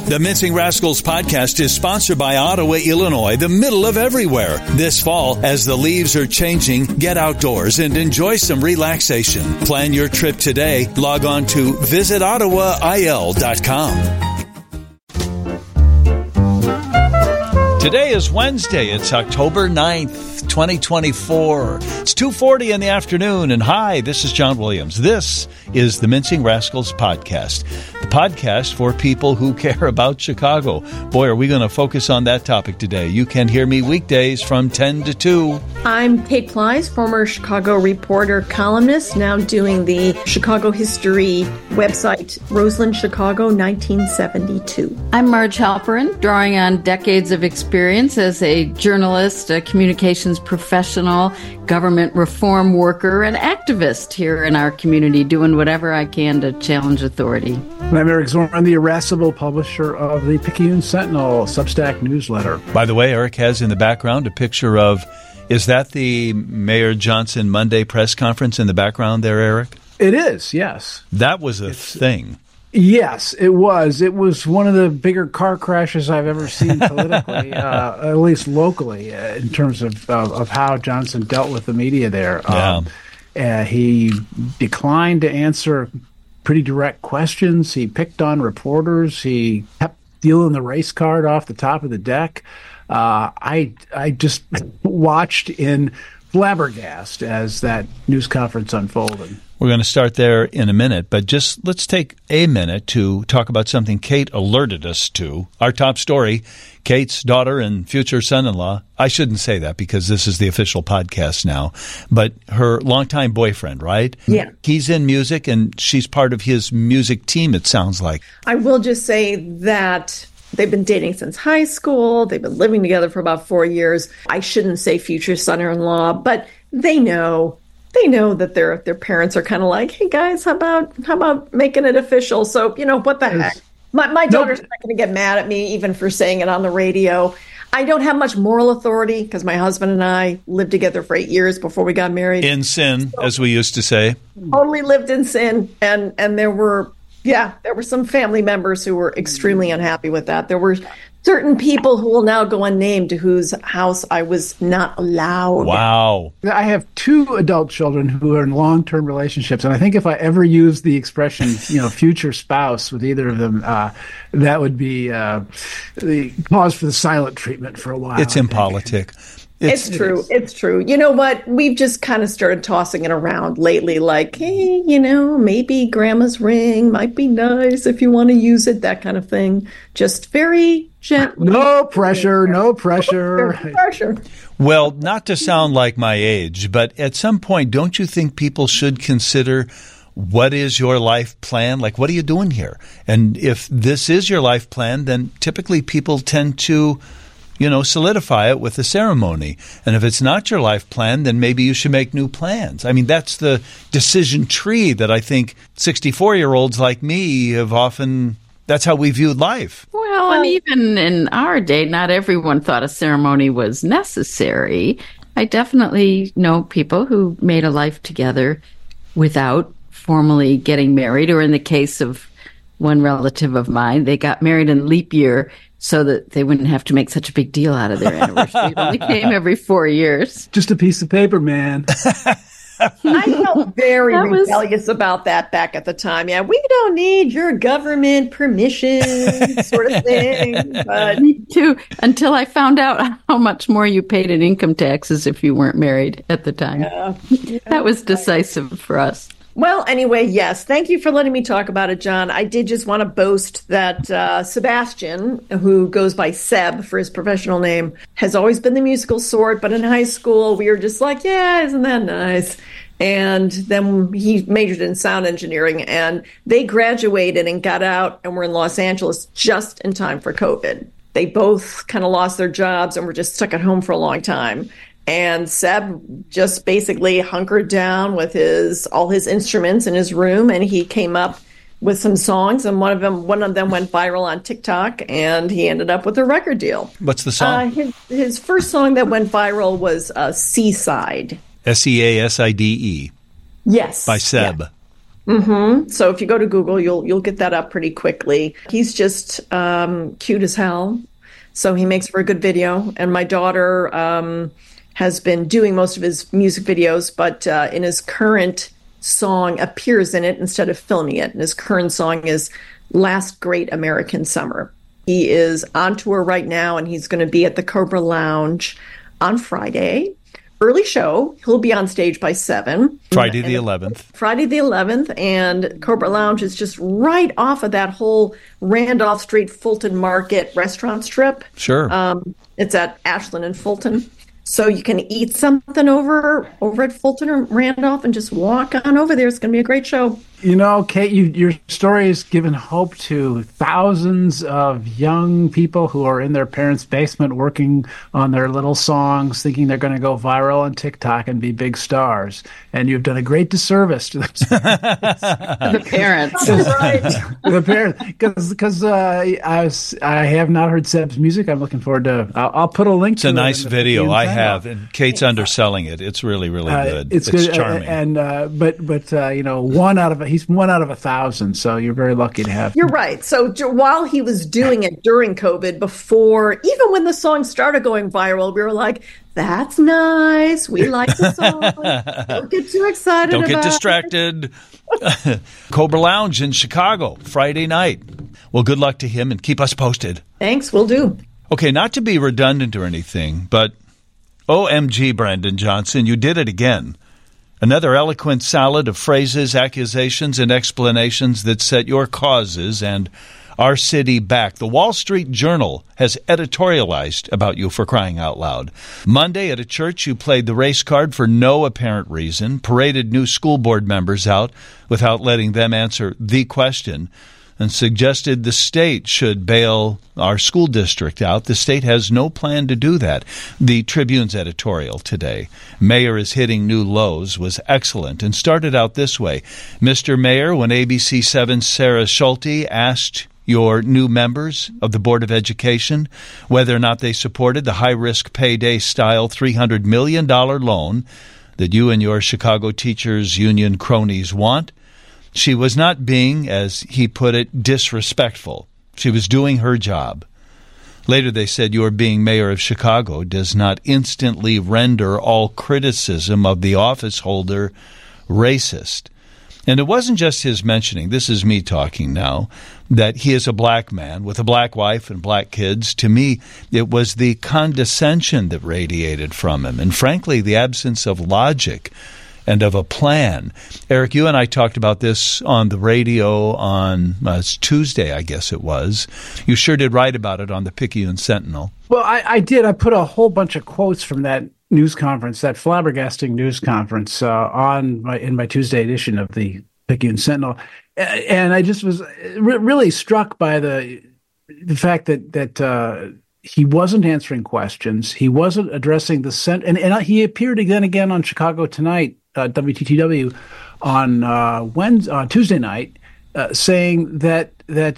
The Mincing Rascals podcast is sponsored by Ottawa, Illinois, the middle of everywhere. This fall, as the leaves are changing, get outdoors and enjoy some relaxation. Plan your trip today. Log on to visitottawail.com. Today is Wednesday. It's October 9th, 2024. It's 2:40 in the afternoon. And hi, this is John Williams. This is the Mincing Rascals podcast, the podcast for people who care about Chicago. Boy, are we going to focus on that topic today. You can hear me weekdays from 10 to 2. I'm Kate Plies, former Chicago reporter, columnist, now doing the Chicago history website, Roseland, Chicago, 1972. I'm Marge Halperin, drawing on decades of experience as a journalist, a communications professional, government reform worker, and activist here in our community, doing whatever I can to challenge authority. I'm Eric Zorn, the irascible publisher of the Picayune Sentinel Substack newsletter. By the way, Eric has in the background a picture of, is that the Mayor Johnson Monday press conference in the background there, Eric? It is, yes. That was a thing. Yes, it was. It was one of the bigger car crashes I've ever seen politically, at least locally, in terms of how Johnson dealt with the media there. He declined to answer pretty direct questions. He picked on reporters. He kept stealing the race card off the top of the deck. I just watched in flabbergasted as that news conference unfolded. We're going to start there in a minute, but just let's take a minute to talk about something Kate alerted us to. Our top story, Kate's daughter and future son-in-law. I shouldn't say that because this is the official podcast now, but her longtime boyfriend, right? Yeah. He's in music, and she's part of his music team, it sounds like. I will just say that they've been dating since high school. They've been living together for about 4 years. I shouldn't say future son-in-law, but they know that their parents are kind of like, hey guys, how about making it official? So, what the heck? My daughter's not going to get mad at me even for saying it on the radio. I don't have much moral authority because my husband and I lived together for 8 years before we got married. In sin, as we used to say. Totally lived in sin. And there were some family members who were extremely unhappy with that. There were certain people who will now go unnamed to whose house I was not allowed. Wow. I have 2 adult children who are in long-term relationships, and I think if I ever use the expression, future spouse with either of them, that would be the cause for the silent treatment for a while. It's impolitic. It's true. It's true. You know what? We've just kind of started tossing it around lately, like, hey, maybe grandma's ring might be nice if you want to use it, that kind of thing. Just very gently. No pressure. Well, not to sound like my age, but at some point, don't you think people should consider what is your life plan? Like, what are you doing here? And if this is your life plan, then typically people tend to solidify it with a ceremony. And if it's not your life plan, then maybe you should make new plans. I mean, that's the decision tree that I think 64-year-olds like me have often, that's how we viewed life. Well, and even in our day, not everyone thought a ceremony was necessary. I definitely know people who made a life together without formally getting married, or in the case of one relative of mine, they got married in leap year so that they wouldn't have to make such a big deal out of their anniversary. It only came every 4 years. Just a piece of paper, man. I felt very rebellious about that back at the time. Yeah, we don't need your government permission sort of thing. But me too, until I found out how much more you paid in income taxes if you weren't married at the time. Yeah. That was decisive for us. Well, anyway, yes. Thank you for letting me talk about it, John. I did just want to boast that Sebastian, who goes by Seb for his professional name, has always been the musical sort. But in high school, we were just like, yeah, isn't that nice? And then he majored in sound engineering, and they graduated and got out and were in Los Angeles just in time for COVID. They both kind of lost their jobs and were just stuck at home for a long time. And Seb just basically hunkered down with all his instruments in his room, and he came up with some songs, and one of them went viral on TikTok, and he ended up with a record deal. What's the song? His first song that went viral was Seaside. Seaside. Yes. By Seb. Yeah. So if you go to Google, you'll get that up pretty quickly. He's just cute as hell. So he makes for a good video. And my daughter has been doing most of his music videos, but in his current song appears in it instead of filming it. And his current song is Last Great American Summer. He is on tour right now, and he's going to be at the Cobra Lounge on Friday. Early show. He'll be on stage by 7. Friday the 11th. Friday the 11th. And Cobra Lounge is just right off of that whole Randolph Street, Fulton Market restaurant strip. Sure. It's at Ashland and Fulton. So you can eat something over at Fulton or Randolph and just walk on over there. It's going to be a great show. You know, Kate, your story has given hope to thousands of young people who are in their parents' basement working on their little songs, thinking they're going to go viral on TikTok and be big stars. And you've done a great disservice to them. The parents. Right. The parents. Because I have not heard Seb's music. I'm looking forward to I'll put a link to it. It's a nice video. I have. And Kate's underselling it. It's really, really good. It's good. Charming. But you know, he's 1 out of 1,000, so you're very lucky to have. You're right. So while he was doing it during COVID, before, even when the song started going viral, we were like, that's nice. We like the song. Don't get too excited about it. Don't get distracted. Cobra Lounge in Chicago, Friday night. Well, good luck to him, and keep us posted. Thanks, we'll do. Okay, not to be redundant or anything, but OMG, Brandon Johnson, you did it again. Another eloquent salad of phrases, accusations, and explanations that set your causes and our city back. The Wall Street Journal has editorialized about you, for crying out loud. Monday at a church, you played the race card for no apparent reason, paraded new school board members out without letting them answer the question, and suggested the state should bail our school district out. The state has no plan to do that. The Tribune's editorial today, Mayor is hitting new lows, was excellent and started out this way. Mr. Mayor, when ABC 7's Sarah Schulte asked your new members of the Board of Education whether or not they supported the high-risk payday-style $300 million loan that you and your Chicago Teachers Union cronies want, she was not being, as he put it, disrespectful. She was doing her job. Later they said your being mayor of Chicago does not instantly render all criticism of the office holder racist. And it wasn't just his mentioning, this is me talking now, that he is a black man with a black wife and black kids. To me, it was the condescension that radiated from him, and frankly, the absence of logic and of a plan. Eric, you and I talked about this on the radio on Tuesday, I guess it was. You sure did write about it on the Picayune Sentinel. Well, I did. I put a whole bunch of quotes from that news conference, that flabbergasting news conference, in my Tuesday edition of the Picayune Sentinel, and I just was really struck by the fact that he wasn't answering questions, he wasn't addressing the and he appeared again on Chicago Tonight, WTTW, on Tuesday night, saying that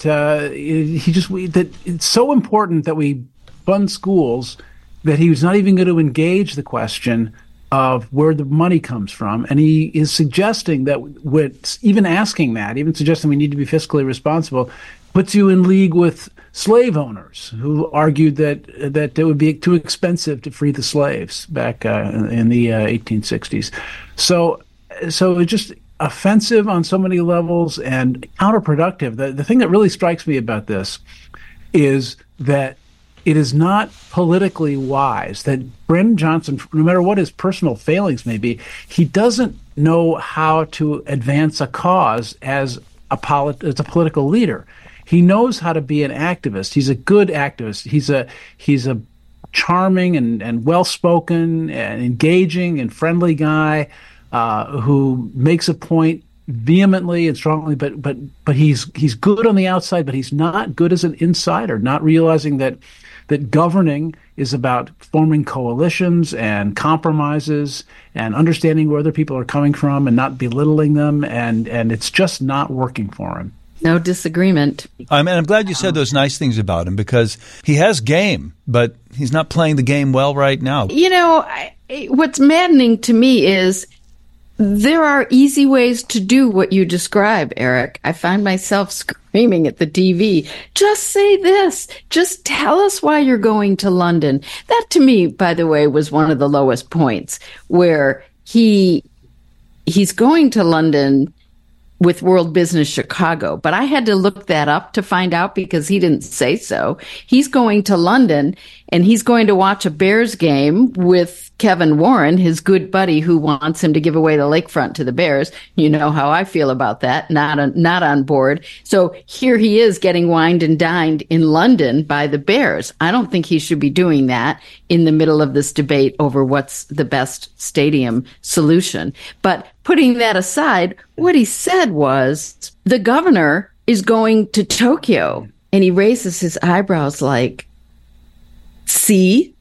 it's so important that we fund schools that he was not even going to engage the question of where the money comes from. And he is suggesting that even asking that, even suggesting we need to be fiscally responsible, puts you in league with slave owners who argued that it would be too expensive to free the slaves back in the 1860s. So it's just offensive on so many levels and counterproductive. The thing that really strikes me about this is that it is not politically wise, that Brandon Johnson, no matter what his personal failings may be, he doesn't know how to advance a cause as a political leader. He knows how to be an activist. He's a good activist. He's a charming and well-spoken and engaging and friendly guy who makes a point vehemently and strongly, but he's good on the outside, but he's not good as an insider, not realizing that governing is about forming coalitions and compromises and understanding where other people are coming from and not belittling them, and it's just not working for him. No disagreement. I'm glad you said those nice things about him, because he has game, but he's not playing the game well right now. You know, what's maddening to me is There are easy ways to do what you describe, Eric. I find myself screaming at the TV. Just say this. Just tell us why you're going to London. That, to me, by the way, was one of the lowest points, where he's going to London with World Business Chicago. But I had to look that up to find out because he didn't say so. He's going to London and he's going to watch a Bears game with Kevin Warren, his good buddy who wants him to give away the lakefront to the Bears. You know how I feel about that. Not on board. So here he is getting wined and dined in London by the Bears. I don't think he should be doing that in the middle of this debate over what's the best stadium solution. But putting that aside, what he said was the governor is going to Tokyo, and he raises his eyebrows like, see?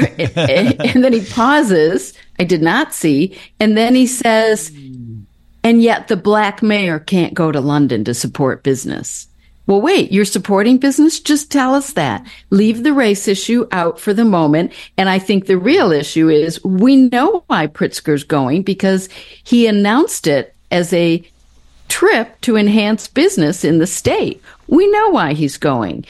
And then he pauses. I did not see. And then he says, and yet the black mayor can't go to London to support business. Well, wait, you're supporting business? Just tell us that. Leave the race issue out for the moment. And I think the real issue is we know why Pritzker's going, because he announced it as a trip to enhance business in the state. We know why he's going.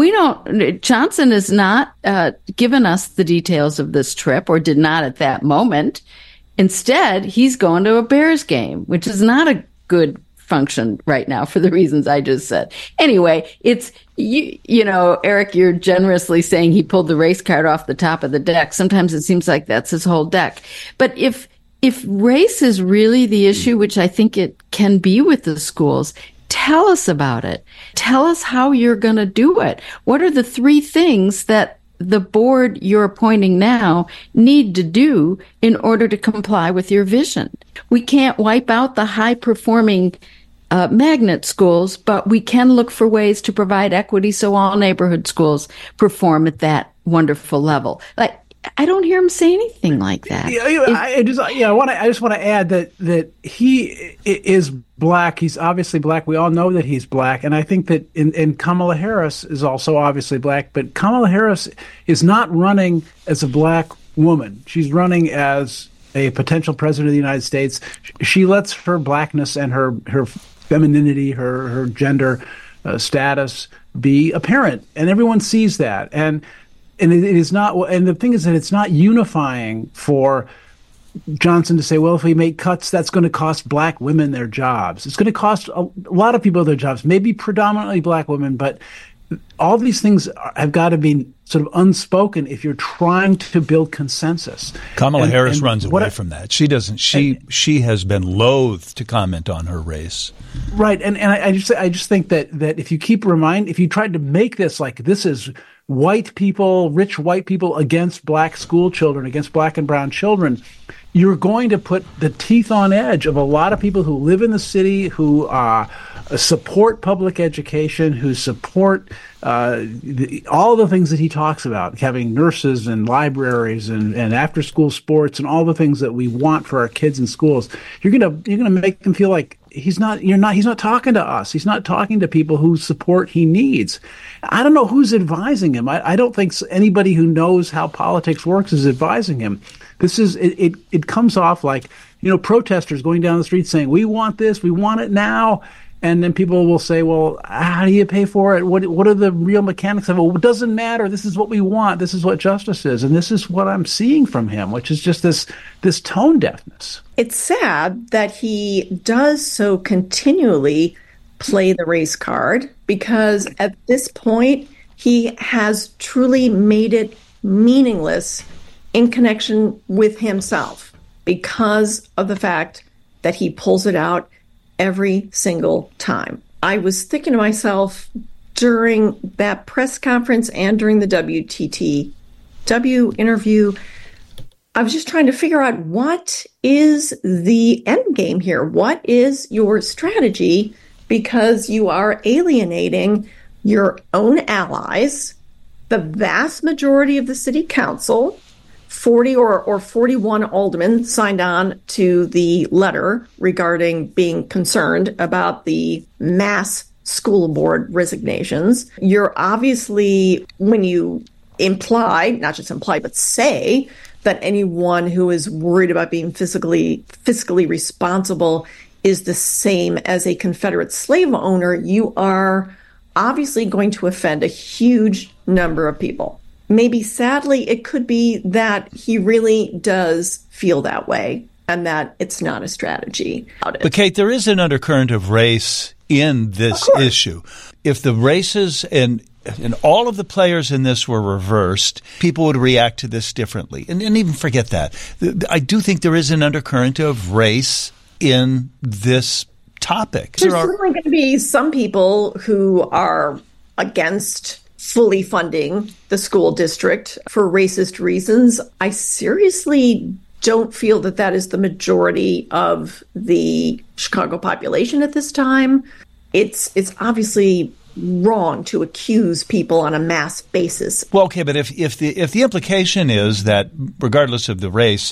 Johnson has not given us the details of this trip, or did not at that moment. Instead, he's going to a Bears game, which is not a good function right now for the reasons I just said. Anyway, it's, you know, Eric, you're generously saying he pulled the race card off the top of the deck. Sometimes it seems like that's his whole deck. But if race is really the issue, which I think it can be with the schools, tell us about it. Tell us how you're going to do it. What are the 3 things that the board you're appointing now need to do in order to comply with your vision? We can't wipe out the high-performing magnet schools, but we can look for ways to provide equity so all neighborhood schools perform at that wonderful level. Like, I don't hear him say anything like that. I just want to add that he is black. He's obviously black. We all know that he's black, and I think that in Kamala Harris is also obviously black. But Kamala Harris is not running as a black woman. She's running as a potential president of the United States. She lets her blackness and her femininity, her gender status be apparent, and everyone sees that. And it is not, and the thing is that it's not unifying for Johnson to say, well, if we make cuts, that's going to cost black women their jobs. It's going to cost a lot of people their jobs, maybe predominantly black women, but all these things have got to be sort of unspoken if you're trying to build consensus. Kamala Harris runs away from that. She doesn't. She has been loath to comment on her race. Right, and I just think that if you if you tried to make this like this is white people, rich white people against black school children, against black and brown children, you're going to put the teeth on edge of a lot of people who live in the city, who support public education, who support all the things that he talks about, having nurses and libraries and after-school sports and all the things that we want for our kids in schools. You're gonna make them feel like he's not talking to us. He's not talking to people whose support he needs. I don't know who's advising him. I don't think anybody who knows how politics works is advising him. This is it comes off like, you know, protesters going down the street saying, we want this, we want it now. And then people will say, well, how do you pay for it? What are the real mechanics of it? Well, it doesn't matter. This is what we want. This is what justice is. And this is what I'm seeing from him, which is just this tone deafness. It's sad that he does so continually play the race card, because at this point, he has truly made it meaningless in connection with himself because of the fact that he pulls it out every single time. I was thinking to myself during that press conference and during the WTTW interview, I was just trying to figure out, what is the end game here? What is your strategy? Because you are alienating your own allies, the vast majority of the city council. 40 or 41 aldermen signed on to the letter regarding being concerned about the mass school board resignations. You're obviously, when you imply, not just imply, but say that anyone who is worried about being fiscally responsible is the same as a Confederate slave owner, you are obviously going to offend a huge number of people. Maybe sadly, it could be that he really does feel that way and that it's not a strategy. But Kate, there is an undercurrent of race in this issue. If the races and all of the players in this were reversed, people would react to this differently. And even forget that. I do think there is an undercurrent of race in this topic. There's certainly going to be some people who are against fully funding the school district for racist reasons. I seriously don't feel that that is the majority of the Chicago population at this time. It's obviously wrong to accuse people on a mass basis. Well, okay, but if the implication is that regardless of the race,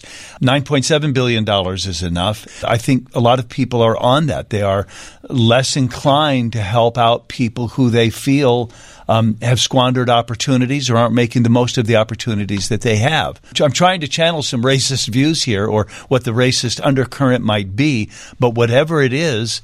$9.7 billion is enough, I think a lot of people are on that. They are less inclined to help out people who they feel have squandered opportunities or aren't making the most of the opportunities that they have. I'm trying to channel some racist views here, or what the racist undercurrent might be, but whatever it is,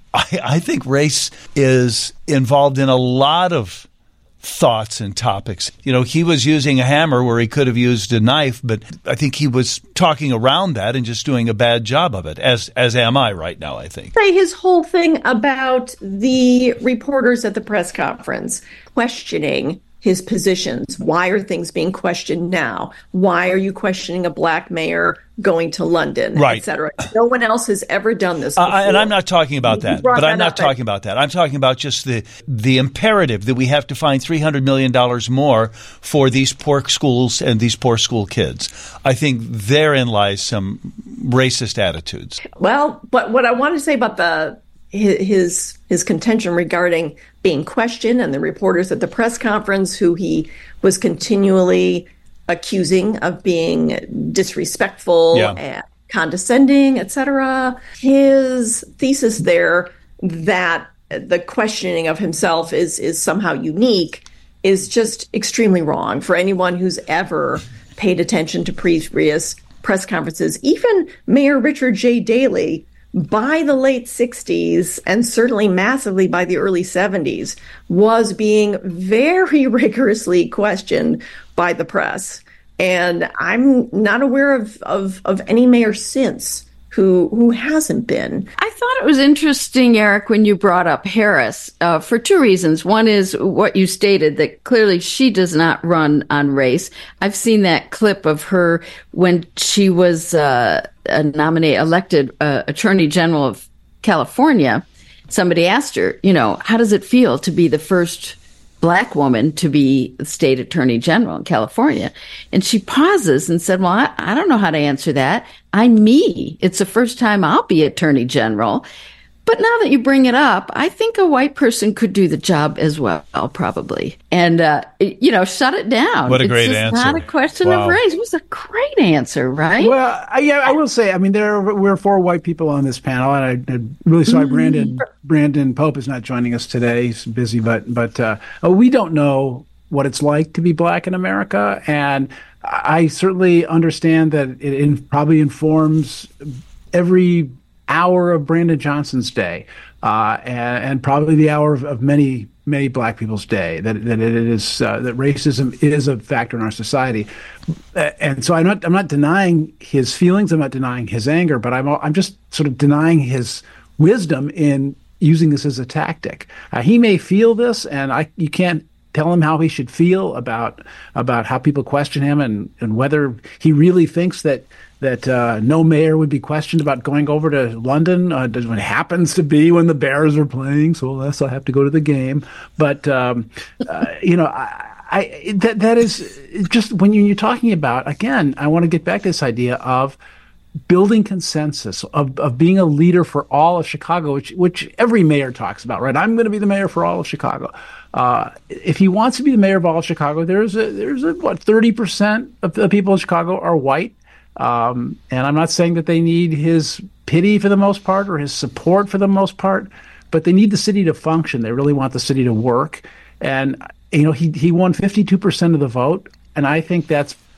I think race is involved in a lot of thoughts and topics. You know, he was using a hammer where he could have used a knife, but I think he was talking around that and just doing a bad job of it, as am I right now, I think. His whole thing about the reporters at the press conference questioning his positions. Why are things being questioned now? Why are you questioning a black mayor going to London, right, et cetera? No one else has ever done this before. And I'm not talking about that. But I'm not talking about that. I'm talking about just the imperative that we have to find $300 million more for these poor schools and these poor school kids. I think therein lies some racist attitudes. Well, but what I want to say about his contention regarding being questioned and the reporters at the press conference who he was continually accusing of being disrespectful and condescending, etc. His thesis there that the questioning of himself is somehow unique is just extremely wrong for anyone who's ever paid attention to previous press conferences. Even Mayor Richard J. Daley, by the late 60s and certainly massively by the early 70s, was being very rigorously questioned by the press. And I'm not aware of any mayor since who hasn't been. I thought it was interesting, Eric, when you brought up Harris for two reasons. One is what you stated, that clearly she does not run on race. I've seen that clip of her when she was elected Attorney General of California. Somebody asked her, how does it feel to be the first black woman to be the state attorney general in California? And she pauses and said, well, I don't know how to answer that. I'm me. It's the first time I'll be attorney general. But now that you bring it up, I think a white person could do the job as well, probably. And, shut it down. What a great answer. It's not a question of race. It was a great answer, right? Well, I will say, I mean, we're four white people on this panel, and I really sorry Brandon Pope is not joining us today. He's busy, but we don't know what it's like to be black in America. And I certainly understand that it probably informs every hour of Brandon Johnson's day, and probably the hour of many black people's day. That it is that racism is a factor in our society, and so I'm not denying his feelings. I'm not denying his anger, but I'm just sort of denying his wisdom in using this as a tactic. He may feel this, and you can't tell him how he should feel about how people question him and whether he really thinks that no mayor would be questioned about going over to London. It happens to be when the Bears are playing, so unless I have to go to the game. But that is just when you're talking about, again, I want to get back to this idea of building consensus, of being a leader for all of Chicago, which every mayor talks about, right? I'm going to be the mayor for all of Chicago. If he wants to be the mayor of all of Chicago, there's a 30% of the people in Chicago are white. And I'm not saying that they need his pity for the most part or his support for the most part, but they need the city to function. They really want the city to work. And, he won 52% of the vote. And I think that's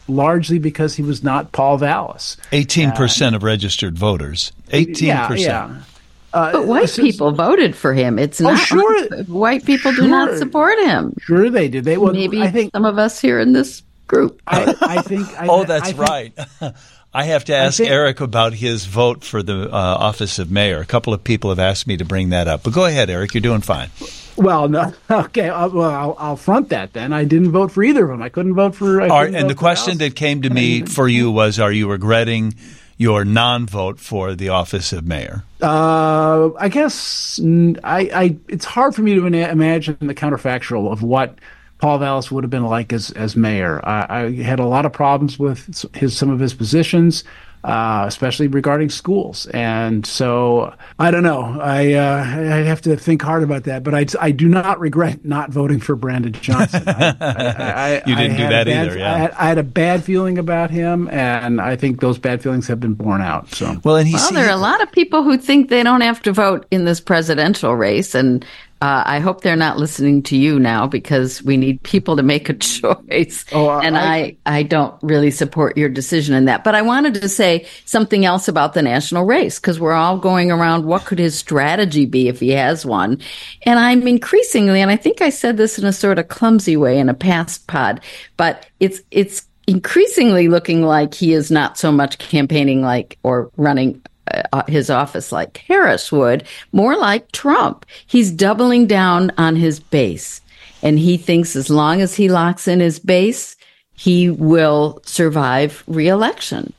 largely because he was not Paul Vallis. 18% of registered voters. 18%. Yeah. But white people voted for him. It's not white people do not support him. Sure they do. Maybe I think some of us here in this group. I think. That's right. I have to ask Eric about his vote for the office of mayor. A couple of people have asked me to bring that up. But go ahead, Eric. You're doing fine. Well, no. Okay. I'll front that then. I didn't vote for either of them. I couldn't vote for. And the question that came to me for you was, are you regretting your non-vote for the office of mayor? I guess it's hard for me to imagine the counterfactual of what Paul Vallis would have been like as mayor. I had a lot of problems with some of his positions, especially regarding schools. And so I don't know. I have to think hard about that. But I do not regret not voting for Brandon Johnson. You didn't do that either. Yeah. I had a bad feeling about him, and I think those bad feelings have been borne out. So there are a lot of people who think they don't have to vote in this presidential race, and I hope they're not listening to you now, because we need people to make a choice. I don't really support your decision in that. But I wanted to say something else about the national race, because we're all going around, what could his strategy be if he has one? And I'm increasingly, and I think I said this in a sort of clumsy way in a past pod, but it's increasingly looking like he is not so much campaigning like or running his office like Harris would, more like Trump. He's doubling down on his base, and he thinks as long as he locks in his base, he will survive re-election.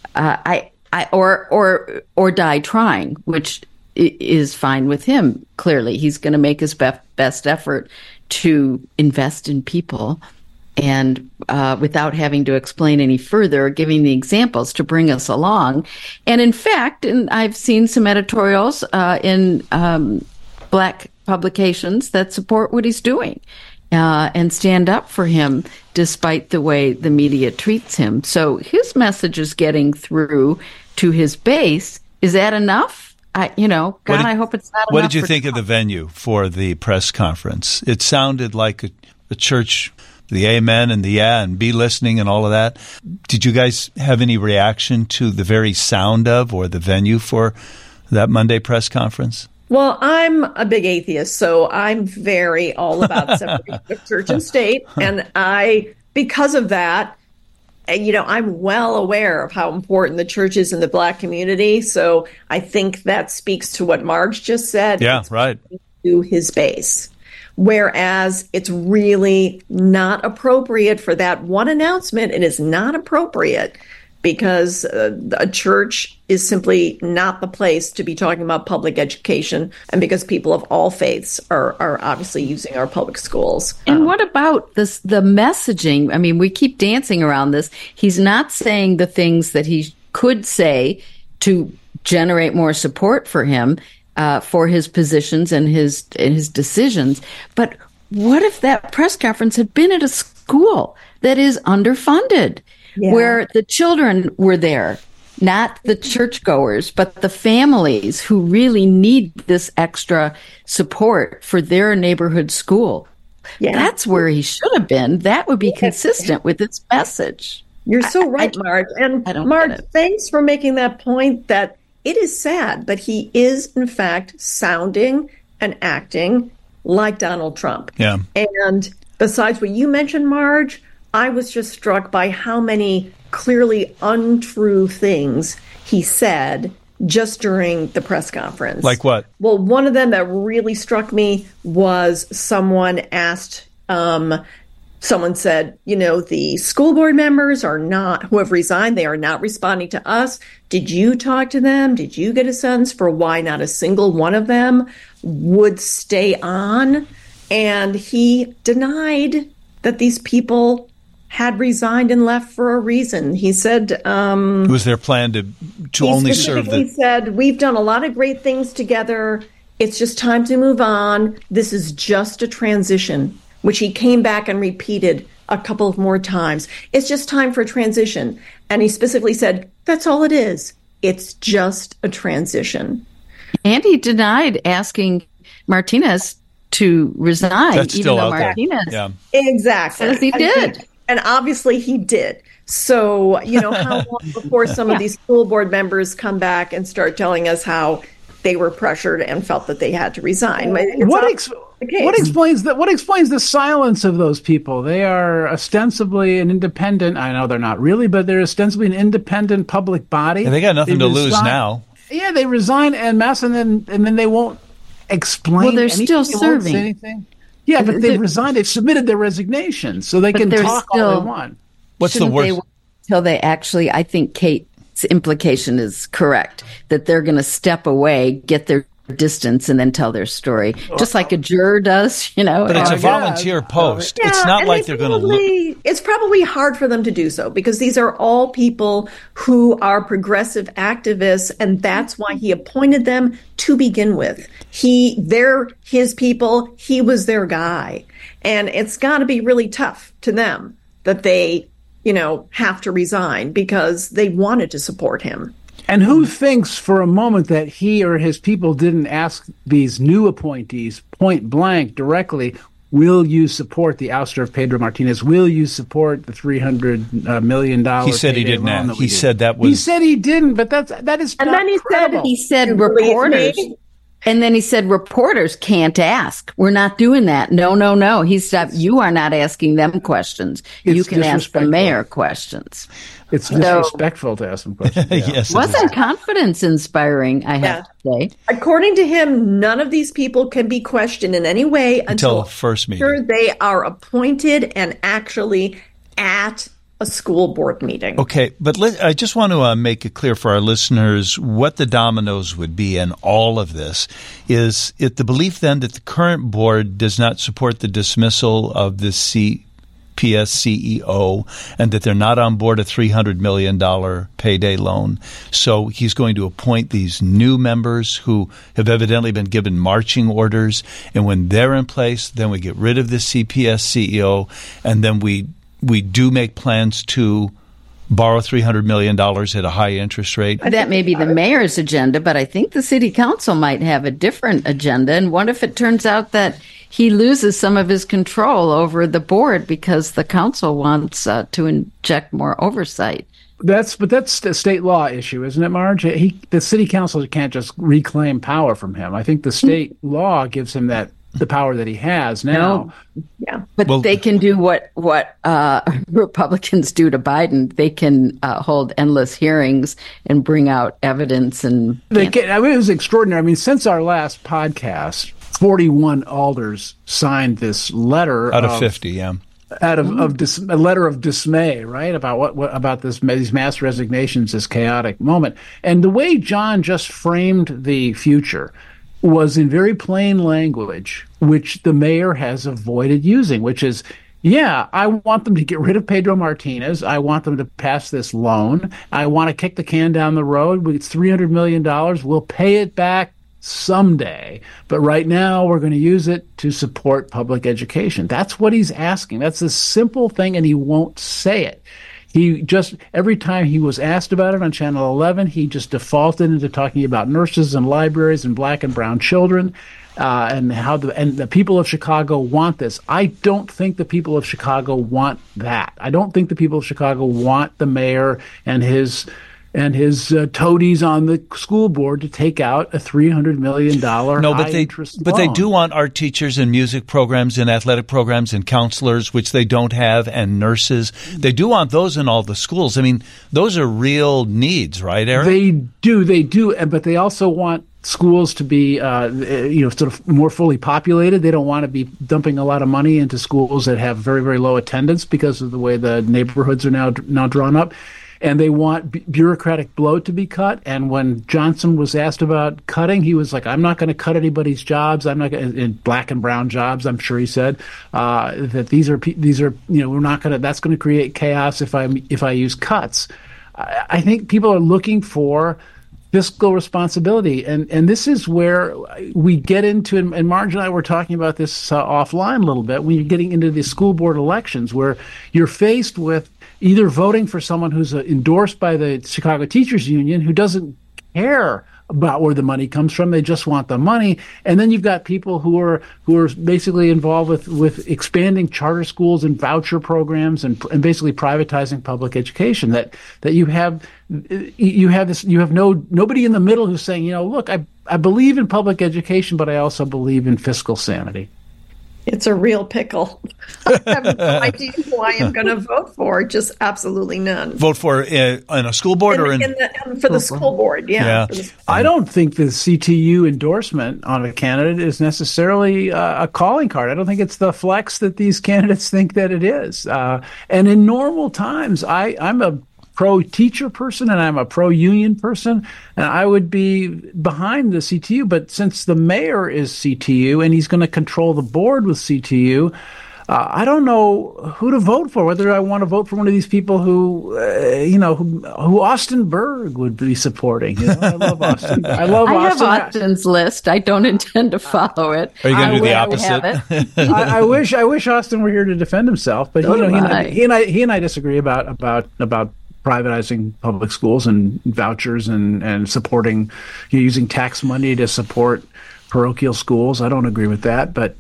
Or die trying, which is fine with him. Clearly, he's going to make his best effort to invest in people, and without having to explain any further, giving the examples to bring us along. And in fact, I've seen some editorials in Black publications that support what he's doing and stand up for him despite the way the media treats him. So his message is getting through to his base. Is that enough? I hope it's not enough. What did you think of the venue for the press conference? It sounded like a church, the amen and the yeah and be listening and all of that. Did you guys have any reaction to the very sound of or the venue for that Monday press conference? Well, I'm a big atheist, so I'm very all about separation of church and state. And because of that, I'm well aware of how important the church is in the Black community. So I think that speaks to what Marge just said. Yeah, right. To his base. Whereas it's really not appropriate for that one announcement. It is not appropriate because a church is simply not the place to be talking about public education, and because people of all faiths are obviously using our public schools. And what about the messaging? I mean, we keep dancing around this. He's not saying the things that he could say to generate more support for him. For his positions and his decisions. But what if that press conference had been at a school that is underfunded, where the children were there, not the churchgoers, but the families who really need this extra support for their neighborhood school? Yeah. That's where he should have been. That would be consistent with its message. You're so right, Marge. And Marge, thanks for making that point that it is sad, but he is, in fact, sounding and acting like Donald Trump. Yeah. And besides what you mentioned, Marge, I was just struck by how many clearly untrue things he said just during the press conference. Like what? Well, one of them that really struck me was someone asked, someone said, the school board members who have resigned, they are not responding to us. Did you talk to them? Did you get a sense for why not a single one of them would stay on? And he denied that these people had resigned and left for a reason. He said... it was their plan to only serve the... He said, we've done a lot of great things together. It's just time to move on. This is just a transition, which he came back and repeated a couple of more times. It's just time for a transition. And he specifically said, that's all it is. It's just a transition. And he denied asking Martinez to resign, that's even still though out Martinez there. Yeah. Exactly. says he did. And obviously he did. So, how long before some of these school board members come back and start telling us how they were pressured and felt that they had to resign? What explains that? What explains the silence of those people? They are ostensibly an independent. I know they're not really, but they're ostensibly an independent public body. And they got nothing to lose now. Yeah, they resign en masse, and then they won't explain. Well, they're anything. still They won't serving. say anything. Yeah, but they've resigned. They've submitted their resignation, so they can talk all they want. What's the Shouldn't worst? they wait until they actually, I think Kate's implication is correct, that they're going to step away, get their distance, and then tell their story, just like a juror does, But it's a volunteer post. Yeah, it's not and like they're going to look. It's probably hard for them to do so because these are all people who are progressive activists, and that's why he appointed them to begin with. They're his people. He was their guy. And it's got to be really tough to them that they, have to resign because they wanted to support him. And who thinks for a moment that he or his people didn't ask these new appointees point blank directly, will you support the ouster of Pedro Martinez? Will you support the $300 million? He said he didn't ask. He said that was. He said he didn't, but that is And not then credible. He said reporters. And then he said reporters can't ask. We're not doing that. No. He said you are not asking them questions. You can ask the mayor questions. It's disrespectful to ask them questions. Yeah. Yes, Wasn't confidence inspiring, I have to say. According to him, none of these people can be questioned in any way until first meeting. They are appointed and actually at a school board meeting. Okay, but I just want to make it clear for our listeners what the dominoes would be in all of this. Is it the belief then that the current board does not support the dismissal of the CPS CEO and that they're not on board a $300 million payday loan? So he's going to appoint these new members who have evidently been given marching orders, and when they're in place, then we get rid of the CPS CEO, and then we do make plans to borrow $300 million at a high interest rate. That may be the mayor's agenda, but I think the city council might have a different agenda. And what if it turns out that he loses some of his control over the board because the council wants to inject more oversight? That's a state law issue, isn't it, Marge? The city council can't just reclaim power from him. I think the state law gives him the power that he has now. No. Yeah, but they can do what Republicans do to Biden. They can hold endless hearings and bring out evidence. And it was extraordinary. I mean, since our last podcast, 41 alders signed this letter out of 50. Yeah. A letter of dismay, right, about what about these mass resignations, this chaotic moment, and the way John just framed the future was in very plain language, which the mayor has avoided using, which is, I want them to get rid of Pedro Martinez. I want them to pass this loan. I want to kick the can down the road. It's $300 million. We'll pay it back someday. But right now, we're going to use it to support public education. That's what he's asking. That's a simple thing, and he won't say it. He just, every time he was asked about it on Channel 11, he just defaulted into talking about nurses and libraries and black and brown children, and how the people of Chicago want this. I don't think the people of Chicago want that. I don't think the people of Chicago want the mayor and his toadies on the school board to take out a $300 million high-interest loan. But they do want art teachers and music programs and athletic programs and counselors, which they don't have, and nurses. They do want those in all the schools. I mean, those are real needs, right, Eric? They do, but they also want schools to be, sort of more fully populated. They don't want to be dumping a lot of money into schools that have very, very low attendance because of the way the neighborhoods are now drawn up. And they want bureaucratic bloat to be cut. And when Johnson was asked about cutting, he was like, I'm not going to cut anybody's jobs. I'm not going in black and brown jobs. I'm sure he said that these are, we're not going to, that's going to create chaos if I use cuts. I think people are looking for fiscal responsibility. And this is where we get into, and Marge and I were talking about this offline a little bit, when you're getting into the school board elections where you're faced with either voting for someone who's endorsed by the Chicago Teachers Union who doesn't care about where the money comes from. They just want the money. And then you've got people who are basically involved with expanding charter schools and voucher programs and basically privatizing public education. That you have nobody in the middle who's saying, look, I believe in public education, but I also believe in fiscal sanity. It's a real pickle. I have no idea who I am going to vote for. Just absolutely none. Vote for on a school board for the school board? Yeah. I don't think the CTU endorsement on a candidate is necessarily a calling card. I don't think it's the flex that these candidates think that it is. And in normal times, I'm a pro-teacher person and I'm a pro-union person, and I would be behind the CTU. But since the mayor is CTU and he's going to control the board with CTU, I don't know who to vote for. Whether I want to vote for one of these people who Austin Berg would be supporting. I love Austin. I have Austin's list. I don't intend to follow it. Are you going to do the opposite? I wish Austin were here to defend himself, but he and I disagree about privatizing public schools and vouchers and supporting, using tax money to support parochial schools. I don't agree with that, but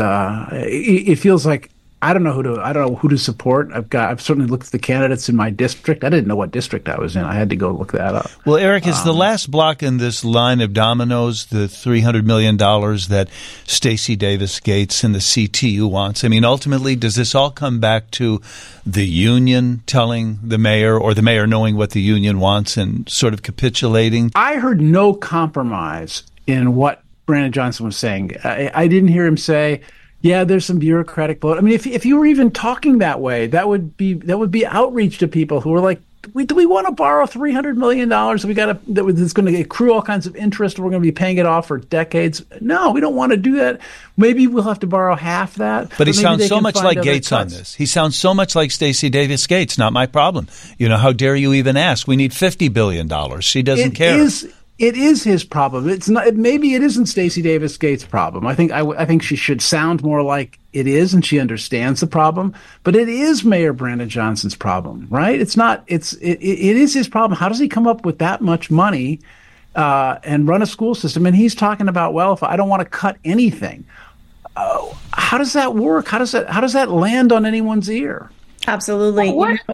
it feels like I don't know who to support. I've certainly looked at the candidates in my district. I didn't know what district I was in. I had to go look that up. Well, Eric, is the last block in this line of dominoes the $300 million that Stacey Davis Gates and the CTU wants? I mean, ultimately, does this all come back to the union telling the mayor, or the mayor knowing what the union wants and sort of capitulating? I heard no compromise in what Brandon Johnson was saying. I didn't hear him say, yeah, there's some bureaucratic bloat. I mean, if you were even talking that way, that would be outreach to people who are like, do we want to borrow $300 million? That's going to accrue all kinds of interest. We're going to be paying it off for decades. No, we don't want to do that. Maybe we'll have to borrow half that. But he sounds so much like Gates on this. He sounds so much like Stacey Davis Gates. Not my problem. How dare you even ask? We need $50 billion. She doesn't care. It is his problem. It's not. Maybe it isn't Stacey Davis Gates' problem. I think she should sound more like it is, and she understands the problem. But it is Mayor Brandon Johnson's problem, right? It's not. It is his problem. How does he come up with that much money and run a school system? And he's talking about, well, if I don't want to cut anything, how does that work? How does that land on anyone's ear? Absolutely.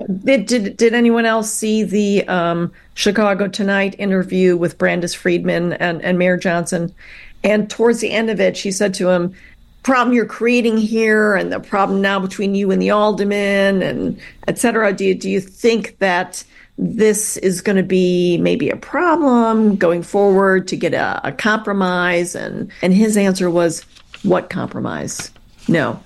Did anyone else see the Chicago Tonight interview with Brandis Friedman and Mayor Johnson? And towards the end of it, she said to him, problem you're creating here and the problem now between you and the aldermen and et cetera, do you think that this is going to be maybe a problem going forward to get a compromise? And his answer was, what compromise? No.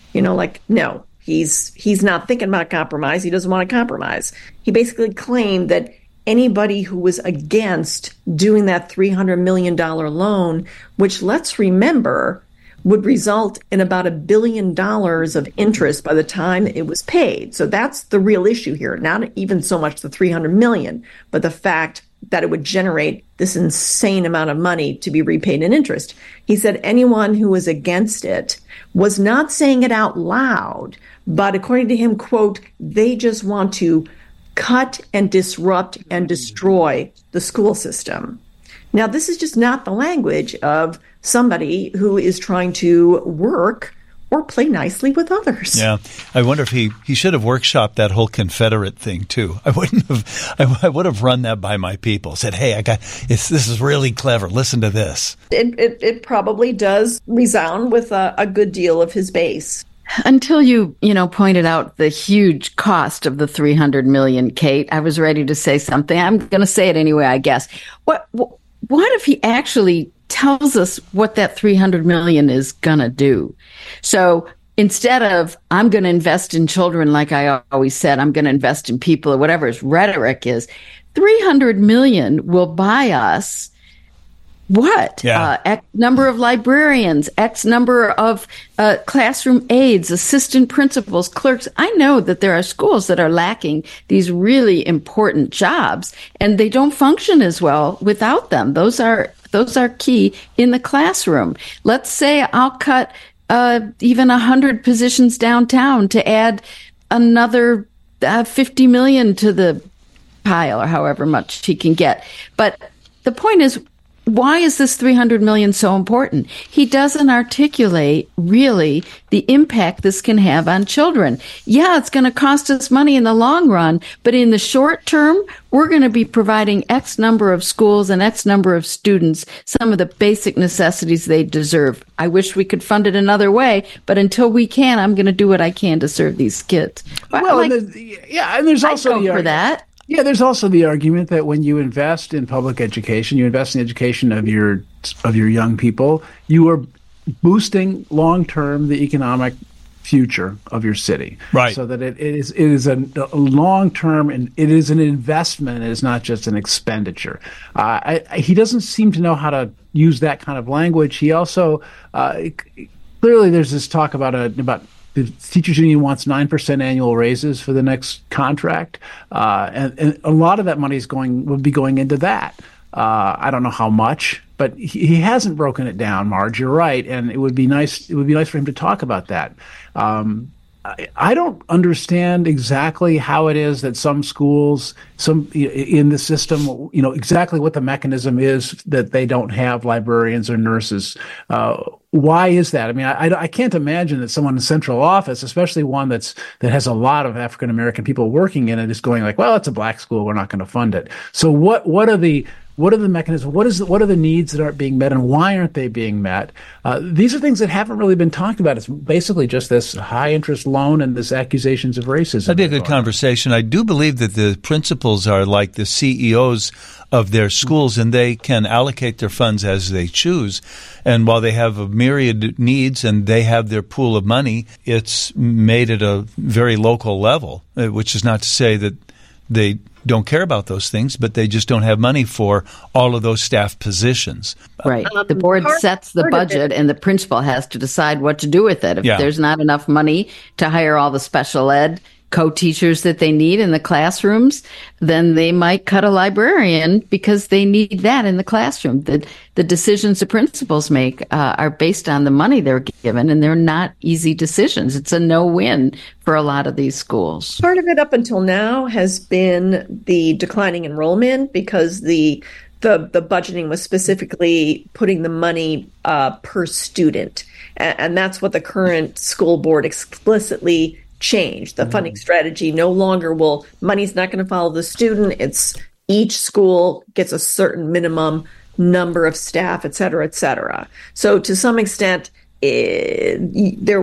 No. He's not thinking about compromise. He doesn't want to compromise. He basically claimed that anybody who was against doing that $300 million loan, which, let's remember, would result in about $1 billion of interest by the time it was paid. So that's the real issue here. Not even so much the $300 million, but the fact that it would generate this insane amount of money to be repaid in interest. He said anyone who was against it was not saying it out loud, but according to him, quote, they just want to cut and disrupt and destroy the school system. Now, this is just not the language of somebody who is trying to work or play nicely with others. Yeah. I wonder if he should have workshopped that whole Confederate thing too. I would have run that by my people. Said, hey, this is really clever. Listen to this. It probably does resound with a good deal of his base. Until you pointed out the huge cost of the $300 million, Kate, I was ready to say something. I'm going to say it anyway, I guess. What if he actually tells us what that $300 million is going to do? So instead of, I'm going to invest in children, like I always said, I'm going to invest in people, or whatever his rhetoric is, $300 million will buy us what? Yeah. X number of librarians, X number of classroom aides, assistant principals, clerks. I know that there are schools that are lacking these really important jobs, and they don't function as well without them. Those are key in the classroom. Let's say I'll cut even 100 positions downtown to add another $50 million to the pile, or however much he can get. But the point is, why is this $300 million so important? He doesn't articulate really the impact this can have on children. Yeah, it's going to cost us money in the long run, but in the short term, we're going to be providing X number of schools and X number of students some of the basic necessities they deserve. I wish we could fund it another way, but until we can, I'm going to do what I can to serve these kids. Well, and there's also for that. Yeah, there's also the argument that when you invest in public education, you invest in the education of your young people, you are boosting long-term the economic future of your city. Right. So that it is a long-term, and it is an investment. It is not just an expenditure. He doesn't seem to know how to use that kind of language. He also clearly there's this talk about the teachers union wants 9% annual raises for the next contract, and a lot of that money would be going into that. I don't know how much, but he hasn't broken it down, Marge. You're right, and it would be nice. It would be nice for him to talk about that. I don't understand exactly how it is that some schools, in the system, exactly what the mechanism is that they don't have librarians or nurses. Why is that? I mean, I can't imagine that someone in central office, especially one that has a lot of African American people working in it, is going like, well, it's a black school, we're not going to fund it. So what are the mechanisms? What are the needs that aren't being met, and why aren't they being met? These are things that haven't really been talked about. It's basically just this high interest loan and this accusations of racism. That'd be a good conversation. I do believe that the principals are like the CEOs of their schools, and they can allocate their funds as they choose. And while they have a myriad needs and they have their pool of money, it's made at a very local level, which is not to say that they don't care about those things, but they just don't have money for all of those staff positions. Right. The board sets the budget, and the principal has to decide what to do with it. If there's not enough money to hire all the special ed co-teachers that they need in the classrooms, then they might cut a librarian because they need that in the classroom. The decisions the principals make are based on the money they're given, and they're not easy decisions. It's a no-win for a lot of these schools. Part of it up until now has been the declining enrollment, because the budgeting was specifically putting the money per student. And that's what the current school board explicitly changed. The funding strategy no longer money's not going to follow the student. It's each school gets a certain minimum number of staff, et cetera, et cetera. So to some extent, there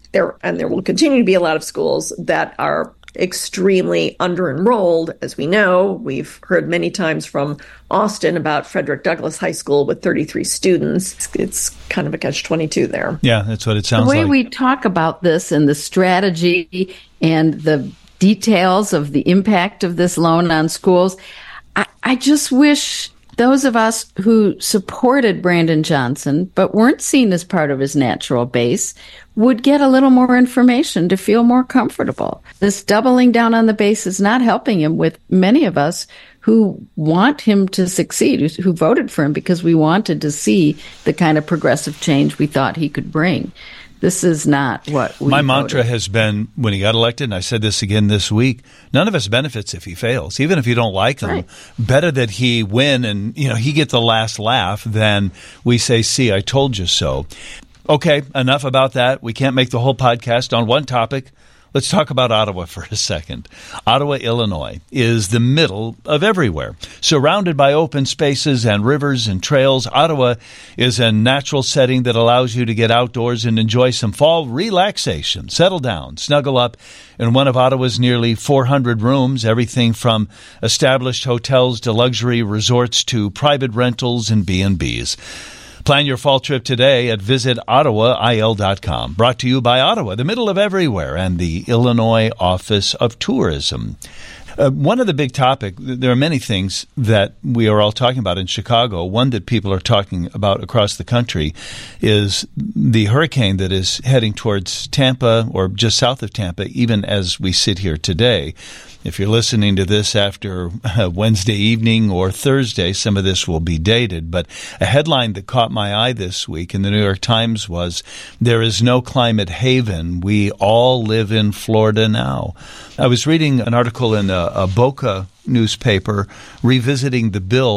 will continue to be a lot of schools that are extremely under-enrolled. As we know, we've heard many times from Austin about Frederick Douglass High School with 33 students. It's kind of a catch-22 there. Yeah, that's what it sounds like. The way we talk about this and the strategy and the details of the impact of this loan on schools, I just wish those of us who supported Brandon Johnson but weren't seen as part of his natural base would get a little more information to feel more comfortable. This doubling down on the base is not helping him with many of us who want him to succeed, who voted for him because we wanted to see the kind of progressive change we thought he could bring. This is not what we My mantra has been, when he got elected, and I said this again this week, none of us benefits if he fails. Even if you don't like him, right. Better that he win and he get the last laugh than we say, see, I told you so. Okay, enough about that. We can't make the whole podcast on one topic. Let's talk about Ottawa for a second. Ottawa, Illinois is the middle of everywhere. Surrounded by open spaces and rivers and trails, Ottawa is a natural setting that allows you to get outdoors and enjoy some fall relaxation. Settle down, snuggle up in one of Ottawa's nearly 400 rooms, everything from established hotels to luxury resorts to private rentals and B&Bs. Plan your fall trip today at visitottawail.com. Brought to you by Ottawa, the middle of everywhere, and the Illinois Office of Tourism. One of the big topics, there are many things that we are all talking about in Chicago. One that people are talking about across the country is the hurricane that is heading towards Tampa or just south of Tampa, even as we sit here today. If you're listening to this after Wednesday evening or Thursday, some of this will be dated. But a headline that caught my eye this week in the New York Times was, "There is no climate haven. We all live in Florida now." I was reading an article in a Boca newspaper revisiting the bill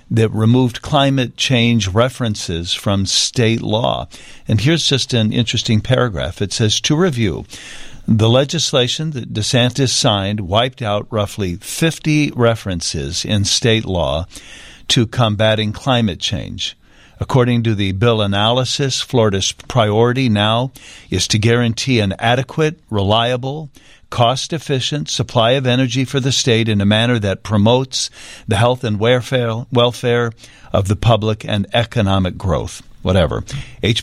that removed climate change references from state law. And here's just an interesting paragraph. It says, to review, the legislation that DeSantis signed wiped out roughly 50 references in state law to combating climate change. According to the bill analysis, Florida's priority now is to guarantee an adequate, reliable, cost-efficient supply of energy for the state in a manner that promotes the health and welfare of the public and economic growth. Whatever. HB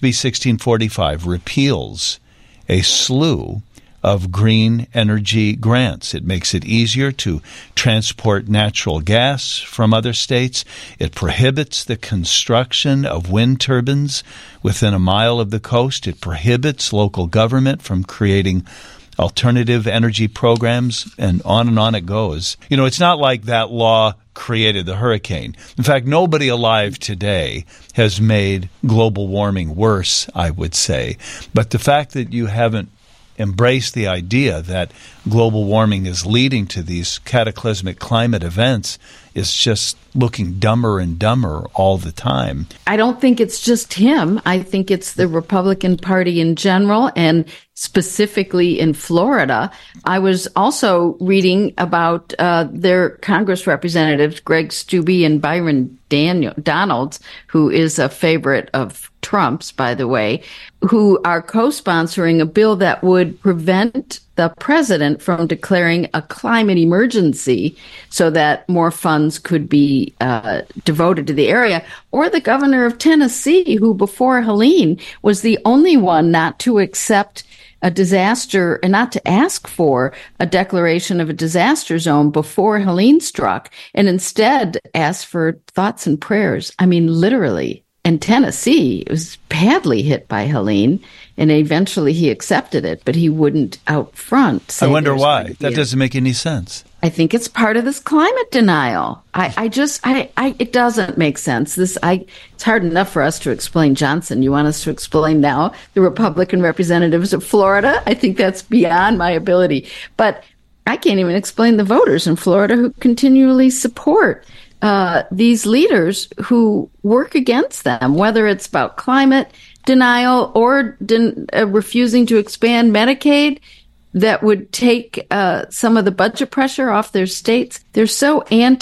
1645 repeals a slew of green energy grants. It makes it easier to transport natural gas from other states. It prohibits the construction of wind turbines within a mile of the coast. It prohibits local government from creating alternative energy programs, and on it goes. You know, it's not like that law created the hurricane. In fact, nobody alive today has made global warming worse, I would say. But the fact that you haven't embraced the idea that global warming is leading to these cataclysmic climate events is just looking dumber and dumber all the time. I don't think it's just him. I think it's the Republican Party in general, and specifically in Florida. I was also reading about their Congress representatives, Greg Steube and Byron Donalds, who is a favorite of Trump's, by the way, who are co-sponsoring a bill that would prevent the president from declaring a climate emergency so that more funds could be devoted to the area. Or the governor of Tennessee, who before Helene was the only one not to accept a disaster and not to ask for a declaration of a disaster zone before Helene struck, and instead asked for thoughts and prayers. I mean, literally. And Tennessee was badly hit by Helene, and eventually he accepted it, but he wouldn't out front say. I wonder why. That doesn't make any sense. I think it's part of this climate denial. It doesn't make sense. It's hard enough for us to explain. Johnson, you want us to explain now the Republican representatives of Florida? I think that's beyond my ability. But I can't even explain the voters in Florida who continually support these leaders who work against them, whether it's about climate denial or refusing to expand Medicaid that would take some of the budget pressure off their states. They're so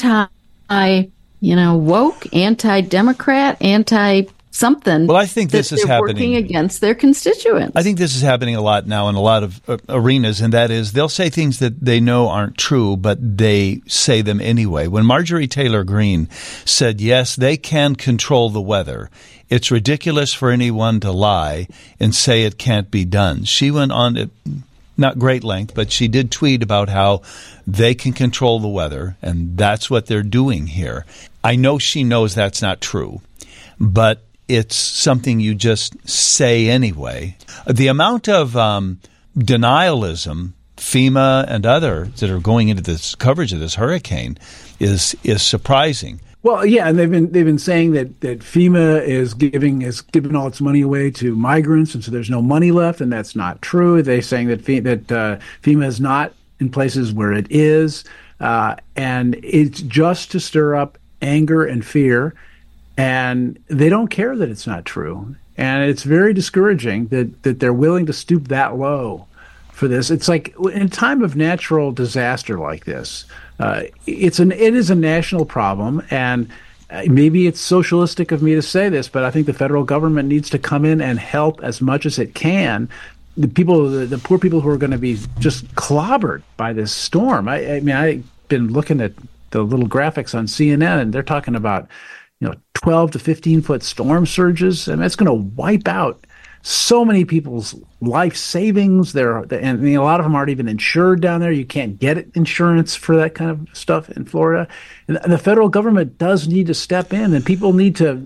woke, anti-Democrat, anti-something. Well, I think this is happening. Working against their constituents. I think this is happening a lot now in a lot of arenas, and that is they'll say things that they know aren't true, but they say them anyway. When Marjorie Taylor Greene said, yes, they can control the weather, it's ridiculous for anyone to lie and say it can't be done. She went on to not great length, but she did tweet about how they can control the weather, and that's what they're doing here. I know she knows that's not true, but it's something you just say anyway. The amount of denialism, FEMA and others that are going into this coverage of this hurricane is surprising. Well, yeah, and they've been saying that FEMA has given all its money away to migrants, and so there's no money left, and that's not true. They're saying that FEMA is not in places where it is, and it's just to stir up anger and fear, and they don't care that it's not true. And it's very discouraging that they're willing to stoop that low for this. It's like in a time of natural disaster like this, it is a national problem, and maybe it's socialistic of me to say this, but I think the federal government needs to come in and help as much as it can. The poor people who are going to be just clobbered by this storm. I mean, I've been looking at the little graphics on CNN, and they're talking about 12 to 15 foot storm surges, and it's going to wipe out so many people's life savings. And a lot of them aren't even insured down there. You can't get insurance for that kind of stuff in Florida. And the federal government does need to step in, and people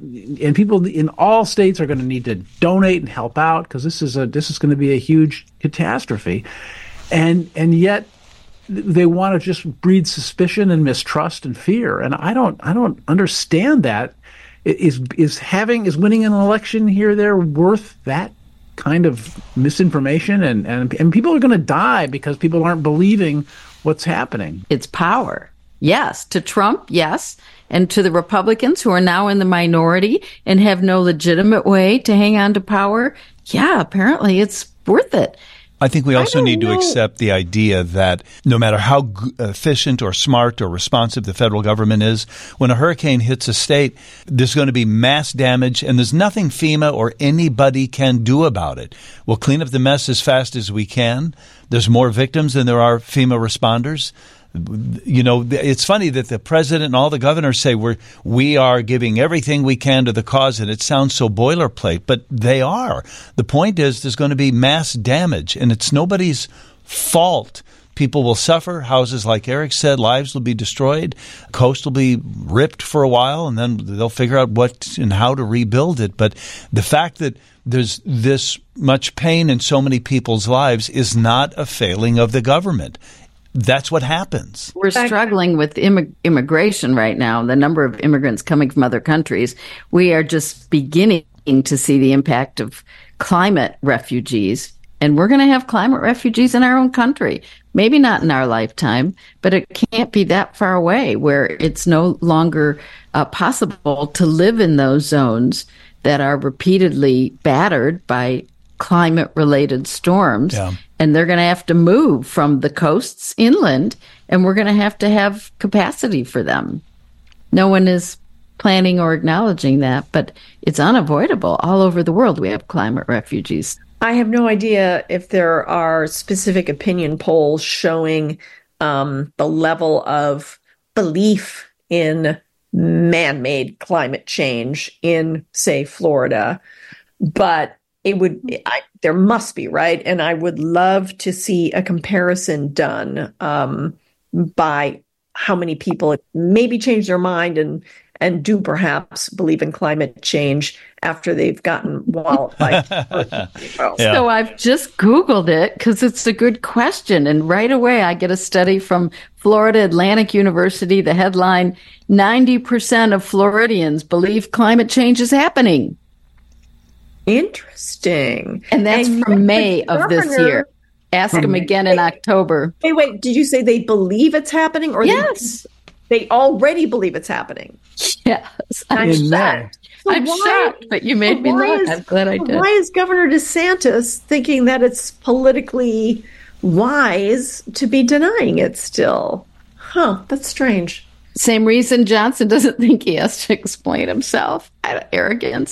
in all states are going to need to donate and help out, because this is going to be a huge catastrophe. And yet they want to just breed suspicion and mistrust and fear. And I don't understand that. Is winning an election here there worth that kind of misinformation? And people are going to die because people aren't believing what's happening. It's power. Yes. To Trump, yes. And to the Republicans who are now in the minority and have no legitimate way to hang on to power, yeah, apparently it's worth it. I think we also need to accept the idea that no matter how efficient or smart or responsive the federal government is, when a hurricane hits a state, there's going to be mass damage, and there's nothing FEMA or anybody can do about it. We'll clean up the mess as fast as we can. There's more victims than there are FEMA responders. You know, it's funny that the president and all the governors say we are giving everything we can to the cause, and it sounds so boilerplate, but they are. The point is there's going to be mass damage, and it's nobody's fault. People will suffer. Houses, like Eric said, lives will be destroyed. Coast will be ripped for a while, and then they'll figure out what and how to rebuild it. But the fact that there's this much pain in so many people's lives is not a failing of the government. That's what happens. We're struggling with immigration right now, the number of immigrants coming from other countries. We are just beginning to see the impact of climate refugees. And we're going to have climate refugees in our own country. Maybe not in our lifetime, but it can't be that far away where it's no longer possible to live in those zones that are repeatedly battered by climate-related storms. Yeah. And they're going to have to move from the coasts inland, and we're going to have capacity for them. No one is planning or acknowledging that, but it's unavoidable. All over the world, we have climate refugees. I have no idea if there are specific opinion polls showing the level of belief in man-made climate change in, say, Florida, but there must be, right? And I would love to see a comparison done by how many people maybe change their mind and do perhaps believe in climate change after they've gotten walloped by. So I've just Googled it because it's a good question. And right away, I get a study from Florida Atlantic University. The headline, 90% of Floridians believe climate change is happening. Interesting. And that's from May of this year. Ask them again in October. Wait, did you say they believe it's happening? Or yes. They already believe it's happening? Yes. I'm shocked. I'm shocked, but you made me look. I'm glad I did. Why is Governor DeSantis thinking that it's politically wise to be denying it still? That's strange. Same reason Johnson doesn't think he has to explain himself. Arrogance.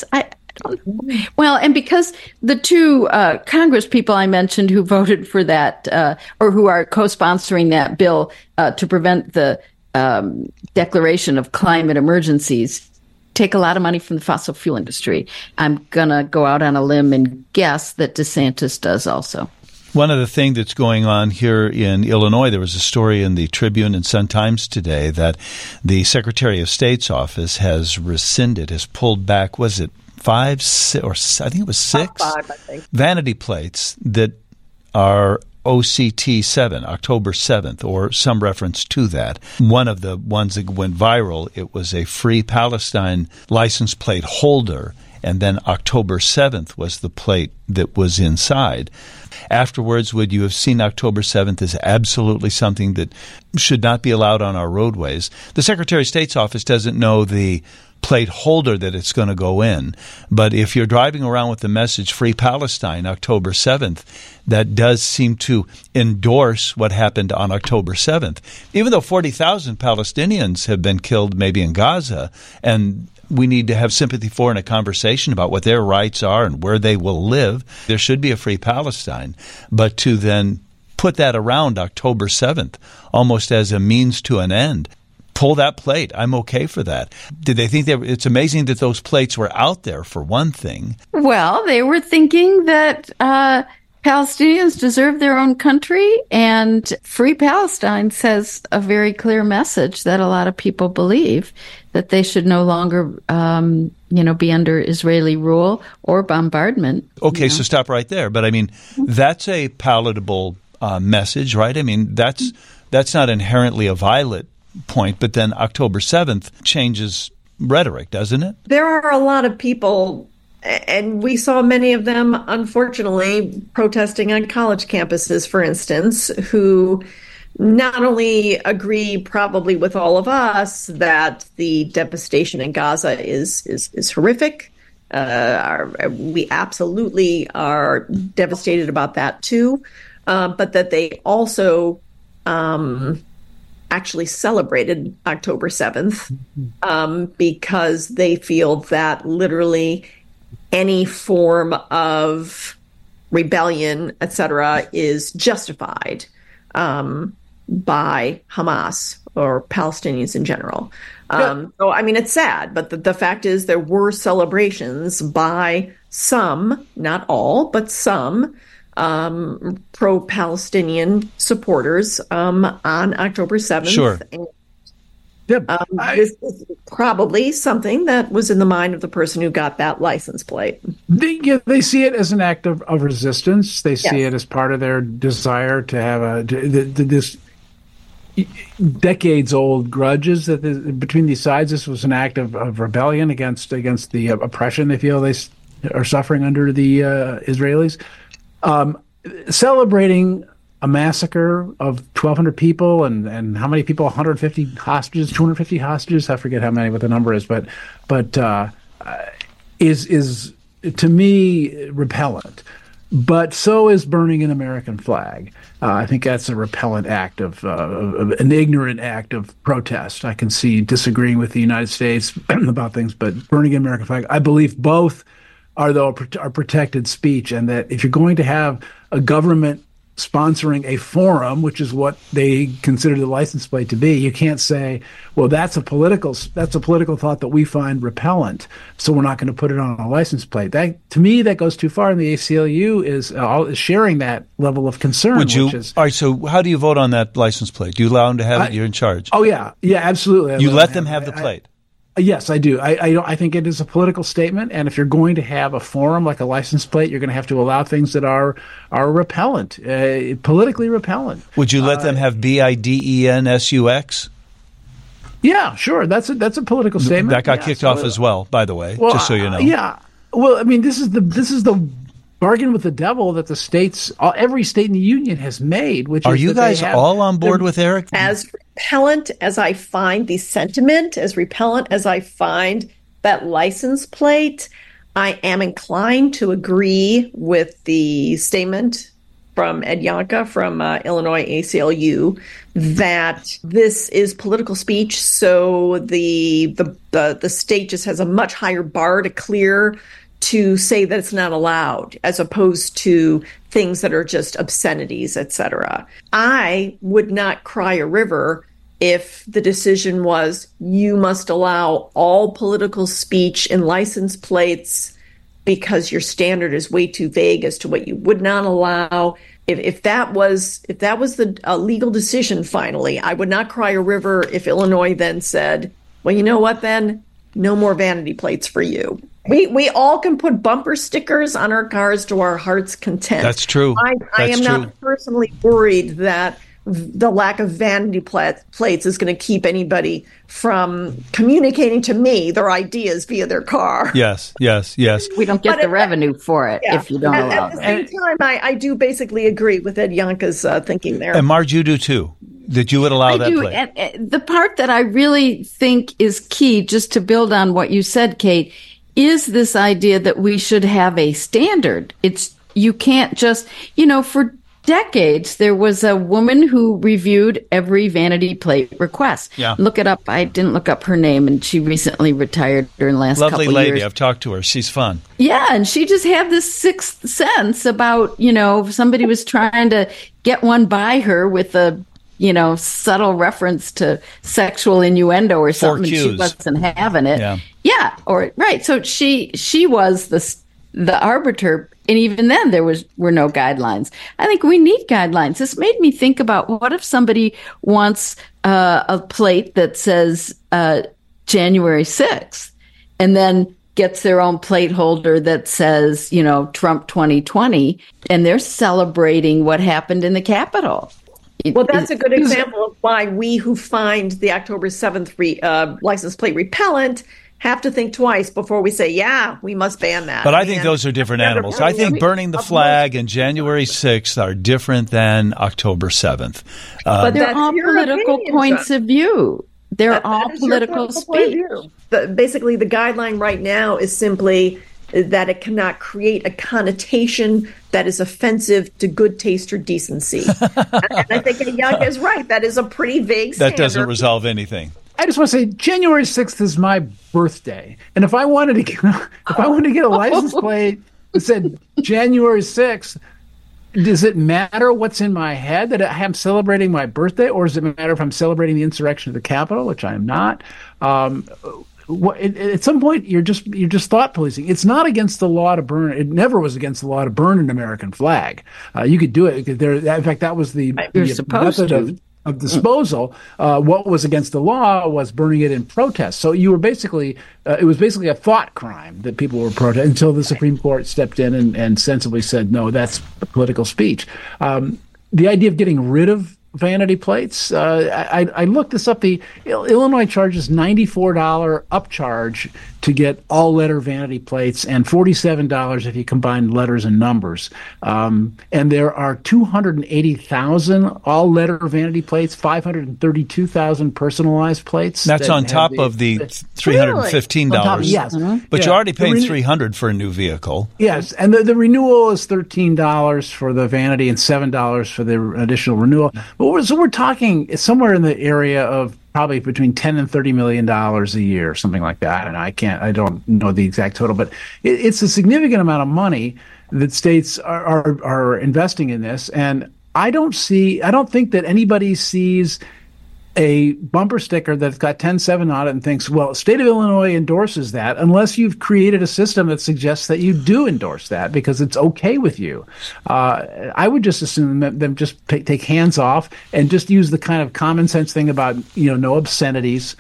Well, and because the two Congress people I mentioned who voted for that or who are co-sponsoring that bill to prevent the declaration of climate emergencies take a lot of money from the fossil fuel industry. I'm going to go out on a limb and guess that DeSantis does also. One other thing that's going on here in Illinois, there was a story in the Tribune and Sun-Times today that the Secretary of State's office has pulled back, was it 5, 6, or I think it was 6 5, I think. vanity plates that are OCT 7, October 7th, or some reference to that. One of the ones that went viral, it was a Free Palestine license plate holder, and then October 7th was the plate that was inside. Afterwards, would you have seen October 7th as absolutely something that should not be allowed on our roadways? The Secretary of State's office doesn't know the plate holder that it's going to go in. But if you're driving around with the message Free Palestine, October 7th, that does seem to endorse what happened on October 7th. Even though 40,000 Palestinians have been killed maybe in Gaza, and we need to have sympathy for and a conversation about what their rights are and where they will live, there should be a Free Palestine. But to then put that around October 7th, almost as a means to an end, pull that plate. I'm okay for that. Did they think it's amazing that those plates were out there, for one thing? Well, they were thinking that Palestinians deserve their own country, and Free Palestine says a very clear message that a lot of people believe, that they should no longer, be under Israeli rule or bombardment. Okay, so stop right there. But I mean, that's a palatable message, right? I mean, that's not inherently a violent point, but then October 7th changes rhetoric, doesn't it? There are a lot of people, and we saw many of them, unfortunately, protesting on college campuses, for instance, who not only agree probably with all of us that the devastation in Gaza is horrific. We absolutely are devastated about that too, but that they also actually celebrated October 7th because they feel that literally any form of rebellion, etc., is justified by Hamas or Palestinians in general. So, I mean, it's sad, but the fact is there were celebrations by some, not all, but some pro-Palestinian supporters on October 7th. Sure. This is probably something that was in the mind of the person who got that license plate. They see it as an act of resistance. They see it as part of their desire to have this decades-old grudges between these sides. This was an act of rebellion against the oppression they feel they are suffering under the Israelis. Celebrating a massacre of 1,200 people and how many people? 150 hostages, 250 hostages. I forget how many, what the number is, but is to me repellent. But so is burning an American flag. I think that's a repellent act of an ignorant act of protest. I can see disagreeing with the United States about things, but burning an American flag, I believe both are protected speech, and that if you're going to have a government sponsoring a forum, which is what they consider the license plate to be, you can't say, well, that's a political thought that we find repellent, so we're not going to put it on a license plate. That, to me, that goes too far, and the ACLU is sharing that level of concern. All right, so how do you vote on that license plate? Do you allow them to have it? You're in charge. Oh, yeah, absolutely. You let them have the plate? Yes, I do. I think it is a political statement, and if you're going to have a forum like a license plate, you're going to have to allow things that are repellent, politically repellent. Would you let them have BIDENSUX? Yeah, sure. That's a political statement. That got kicked off as well, by the way, just so you know. Yeah. Well, I mean, this is the bargain with the devil that the states, every state in the union has made. Which are is you guys all on board with Eric? As repellent as I find the sentiment, as repellent as I find that license plate, I am inclined to agree with the statement from Ed Yonka from Illinois ACLU that this is political speech. So the state just has a much higher bar to clear to say that it's not allowed, as opposed to things that are just obscenities, etc. I would not cry a river if the decision was you must allow all political speech in license plates because your standard is way too vague as to what you would not allow. If that was the legal decision finally, I would not cry a river if Illinois then said, well, you know what then? No more vanity plates for you. We all can put bumper stickers on our cars to our heart's content. That's true. I am not personally worried that the lack of vanity plates is going to keep anybody from communicating to me their ideas via their car. Yes. We don't get the revenue for it if you don't allow them. At the same time, I do basically agree with Ed Yonka's thinking there. And Marge, you do too. That you would allow that plate. And the part that I really think is key, just to build on what you said, Kate, is this idea that we should have a standard. You can't just, for decades, there was a woman who reviewed every vanity plate request. Yeah. Look it up. I didn't look up her name, and she recently retired during the last couple of years. Lovely lady. I've talked to her. She's fun. Yeah, and she just had this sixth sense about, if somebody was trying to get one by her with a subtle reference to sexual innuendo or something. She wasn't having it. Yeah. Right. So she was the arbiter, and even then there were no guidelines. I think we need guidelines. This made me think about, what if somebody wants a plate that says January 6th, and then gets their own plate holder that says, Trump 2020, and they're celebrating what happened in the Capitol. Well, that's a good example of why we who find the October 7th license plate repellent have to think twice before we say, yeah, we must ban that. But I think those are different animals. I think burning the flag and January 6th are different than October 7th. But they're all political points of view. They're all political speech. Basically, the guideline right now is simply that it cannot create a connotation that is offensive to good taste or decency. And I think Young is right. That is a pretty vague standard. That doesn't resolve anything. I just want to say January 6th is my birthday. And if I wanted to get a license plate that said January 6th, does it matter what's in my head that I'm celebrating my birthday, or does it matter if I'm celebrating the insurrection of the Capitol, which I am not? At some point, you're just thought policing. It's not against the law to burn. It never was against the law to burn an American flag. You could do it. In fact, that was the method of disposal. What was against the law was burning it in protest. So you were basically, it was basically a thought crime that people were protesting until the Supreme Court stepped in and sensibly said, no, that's political speech. The idea of getting rid of vanity plates, I looked this up. The Illinois charges $94 upcharge to get all letter vanity plates and $47 if you combine letters and numbers. And there are 280,000 all letter vanity plates, 532,000 personalized plates. That's on top of the $315. Yes. But you're already paying $300 for a new vehicle. Yes. And the renewal is $13 for the vanity and $7 for the additional renewal. So we're talking somewhere in the area of probably between $10 and $30 million a year, something like that. And I don't know the exact total, but it's a significant amount of money that states are investing in this. And I don't think that anybody sees a bumper sticker that's got 10-7 on it and thinks, well, state of Illinois endorses that, unless you've created a system that suggests that you do endorse that because it's okay with you. I would just assume that them just take hands off and just use the kind of common sense thing about, no obscenities,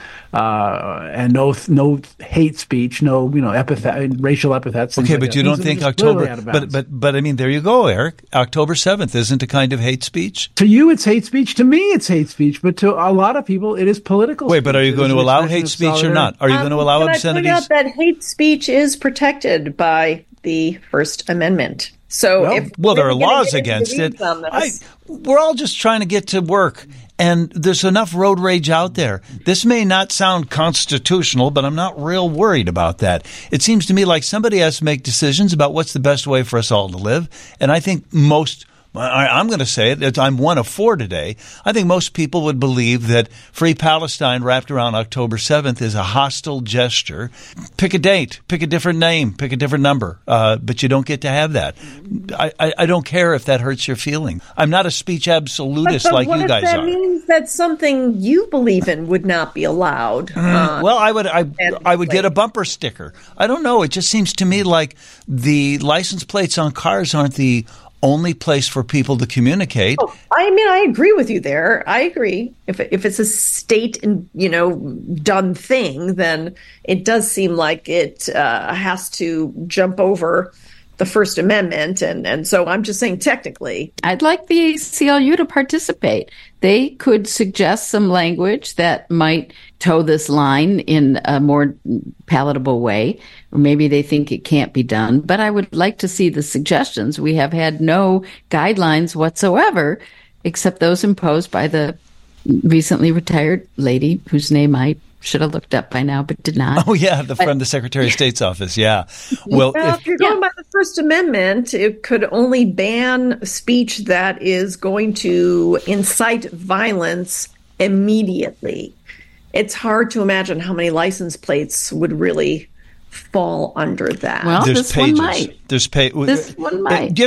and no hate speech, no, racial epithets. Okay, but you don't think October, but I mean, there you go, Eric. October 7th isn't a kind of hate speech? To you, it's hate speech. To me, it's hate speech. But to a lot of people, it is political. Wait, but are you going to allow hate speech or not? Are you going to allow obscenities? I point out that hate speech is protected by the First Amendment. So, there are laws against it. We're all just trying to get to work, and there's enough road rage out there. This may not sound constitutional, but I'm not real worried about that. It seems to me like somebody has to make decisions about what's the best way for us all to live, and I think I'm going to say it. I'm one of four today. I think most people would believe that Free Palestine wrapped around October 7th is a hostile gesture. Pick a date, pick a different name, pick a different number, but you don't get to have that. I don't care if that hurts your feeling. I'm not a speech absolutist like you guys are. That means that something you believe in would not be allowed. Well, I would get a bumper sticker. I don't know. It just seems to me like the license plates on cars aren't the only place for people to communicate. Oh, I mean, I agree with you there. I agree. If it's a state done thing, then it does seem like it has to jump over the First Amendment. And so I'm just saying technically. I'd like the ACLU to participate. They could suggest some language that might toe this line in a more palatable way, or maybe they think it can't be done. But I would like to see the suggestions. We have had no guidelines whatsoever, except those imposed by the recently retired lady whose name I should have looked up by now, but did not. Oh, yeah, from the Secretary of State's office, yeah. Well, if you're going by the First Amendment, it could only ban speech that is going to incite violence immediately. It's hard to imagine how many license plates would really fall under that. Well, this one might. This one might.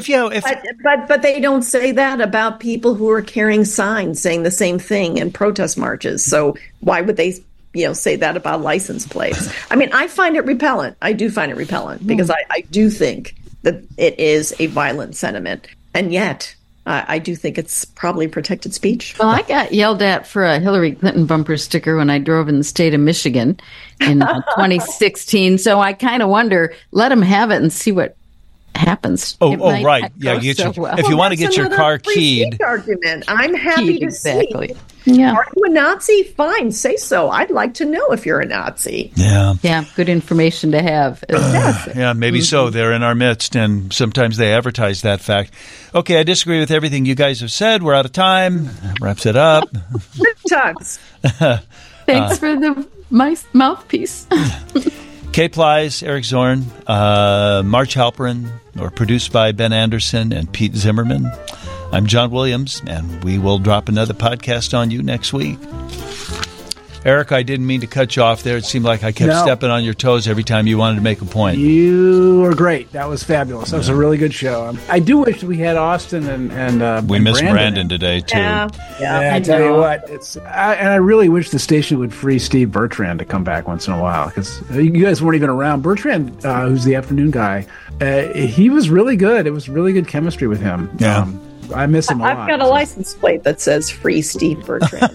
But they don't say that about people who are carrying signs saying the same thing in protest marches. So why would they say that about license plates? I mean, I find it repellent. I do find it repellent because I do think that it is a violent sentiment. And yet, I do think it's probably protected speech. Well, I got yelled at for a Hillary Clinton bumper sticker when I drove in the state of Michigan in 2016. So I kind of wonder, let them have it and see what happens. Right. Yeah, if you want to get your car keyed. Argument. I'm happy to see. Yeah. Are you a Nazi? Fine, say so. I'd like to know if you're a Nazi. Yeah. Yeah, good information to have. Yeah, maybe so. They're in our midst, and sometimes they advertise that fact. Okay, I disagree with everything you guys have said. We're out of time. That wraps it up. Tux. Thanks for the mouthpiece. Kay Plies, Eric Zorn, March Halperin, or produced by Ben Anderson and Pete Zimmerman. I'm John Williams, and we will drop another podcast on you next week. Eric, I didn't mean to cut you off there. It seemed like I kept stepping on your toes every time you wanted to make a point. You were great. That was fabulous. That was a really good show. I do wish we had Austin and we missed Brandon today, too. Yeah, I tell you what. I really wish the station would free Steve Bertrand to come back once in a while, because you guys weren't even around. Bertrand, who's the afternoon guy, he was really good. It was really good chemistry with him. Yeah. I miss him a lot. I've got a license plate that says "Free Steve Bertrand."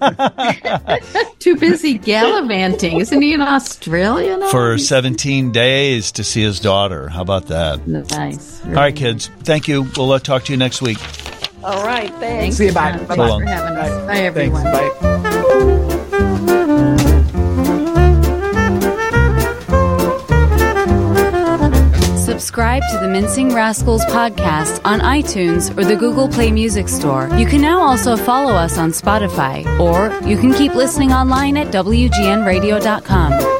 Too busy gallivanting. Isn't he in Australia now? For 17 days to see his daughter. How about that? Nice. All right, kids. Thank you. We'll talk to you next week. All right. Thanks. See you. Bye. Thanks for having us. Bye, everyone. Thanks. Bye. Subscribe to the Mincing Rascals podcast on iTunes or the Google Play Music Store. You can now also follow us on Spotify, or you can keep listening online at WGNradio.com.